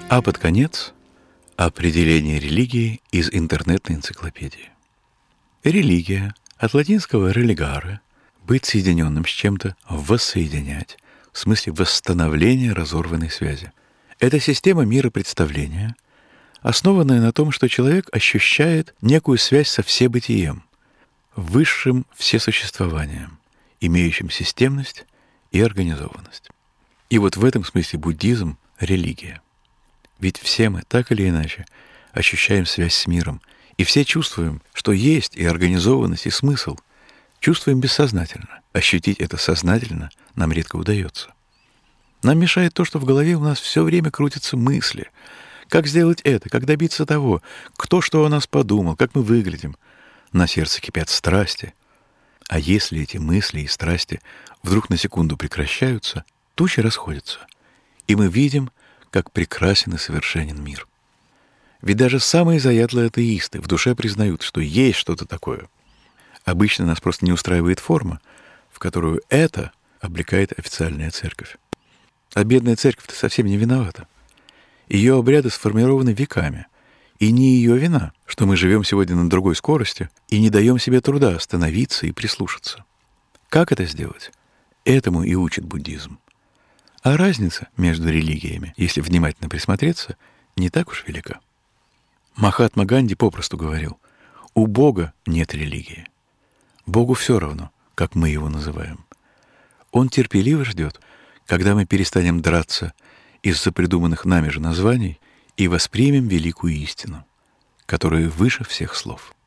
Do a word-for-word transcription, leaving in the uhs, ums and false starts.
А под конец определение религии из интернетной энциклопедии. Религия от латинского religare — быть соединенным с чем-то, воссоединять, в смысле восстановления разорванной связи. Это система миропредставления, основанная на том, что человек ощущает некую связь со всебытием, высшим всесуществованием, имеющим системность и организованность. И вот в этом смысле буддизм — религия. Ведь все мы, так или иначе, ощущаем связь с миром, и все чувствуем, что есть и организованность, и смысл. Чувствуем бессознательно. Ощутить это сознательно нам редко удается. Нам мешает то, что в голове у нас все время крутятся мысли. Как сделать это, как добиться того, кто что о нас подумал, как мы выглядим. На сердце кипят страсти. А если эти мысли и страсти вдруг на секунду прекращаются, тучи расходятся, и мы видим, как прекрасен и совершенен мир. Ведь даже самые заядлые атеисты в душе признают, что есть что-то такое. Обычно нас просто не устраивает форма, в которую это облекает официальная церковь. А бедная церковь-то совсем не виновата. Ее обряды сформированы веками, и не ее вина, что мы живем сегодня на другой скорости и не даем себе труда остановиться и прислушаться. Как это сделать? Этому и учит буддизм. А разница между религиями, если внимательно присмотреться, не так уж велика. Махатма Ганди попросту говорил: у Бога нет религии. Богу все равно, как мы его называем. Он терпеливо ждет, когда мы перестанем драться из-за придуманных нами же названий и воспримем великую истину, которая выше всех слов.